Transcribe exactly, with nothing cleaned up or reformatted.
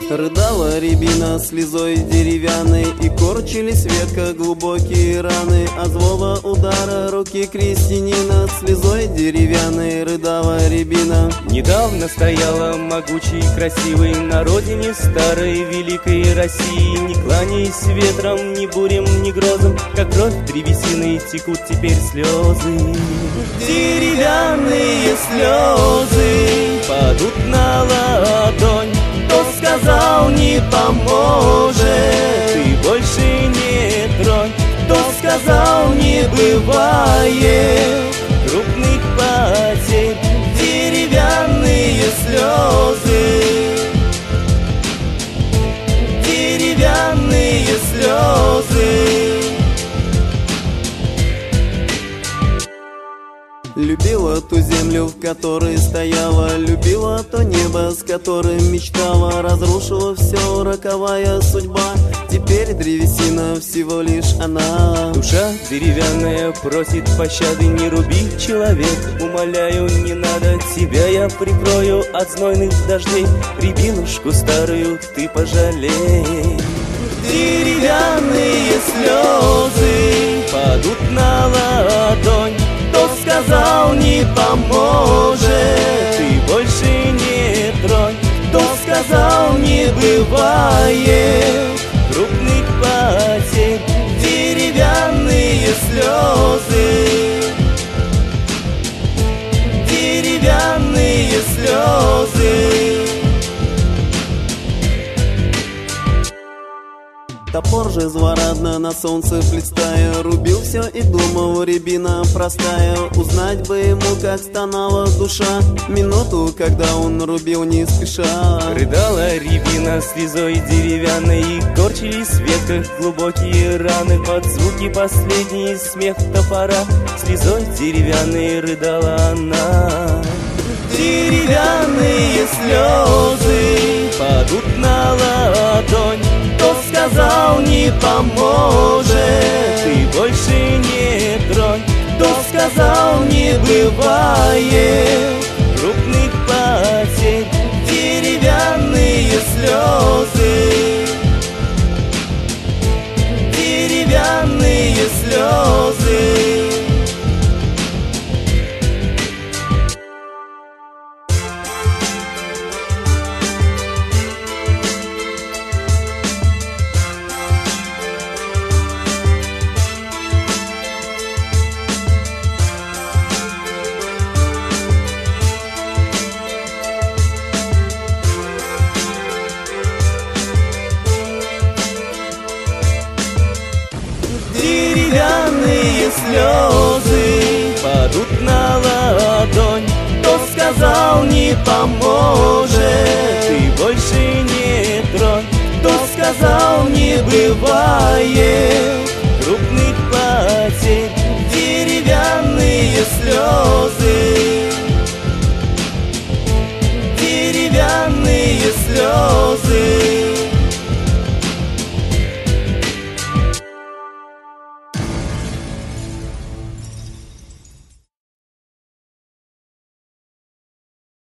Рыдала рябина слезой деревянной, и корчились в ветках глубокие раны. От злого удара руки крестьянина слезой деревянной рыдала рябина. Недавно стояла могучей и красивой на родине старой великой России. Не кланяясь ветром, ни бурям, ни грозам, как кровь древесины текут теперь слезы. Деревянные слезы падут на ладонь. Кто сказал, не поможет, ты больше не тронь. Кто сказал, не бывает крупных потерь. Деревянные слезы, деревянные слезы. Любила ту землю, в которой стояла, любила то небо, с которым мечтала. Разрушила все роковая судьба, теперь древесина всего лишь она. Душа деревянная просит пощады, не руби, человек, умоляю, не надо. Тебя я прикрою от знойных дождей, рябинушку старую ты пожалей. Деревянные слезы падут на ладонь. Кто сказал, не поможет, ты больше не тронь. Кто сказал, не бывает крупных потерь. Деревянные слезы, деревянные слезы. Топор же злорадно на солнце блистая рубил все и думал, рябина простая. Узнать бы ему, как стонала душа минуту, когда он рубил не спеша. Рыдала рябина слезой деревянной, и корчились в ветках глубокие раны. Под звуки последний смех топора слезой деревянной рыдала она. Деревянные слезы падут на ладонь. Кто сказал, не поможет, ты больше не тронь. Кто сказал, не бывает крупных потерь. Деревянные слезы, деревянные слезы. Деревянные слезы падут на ладонь. Кто сказал, не поможет, ты больше не тронь. Кто сказал, не бывает крупных потерь. Деревянные слезы.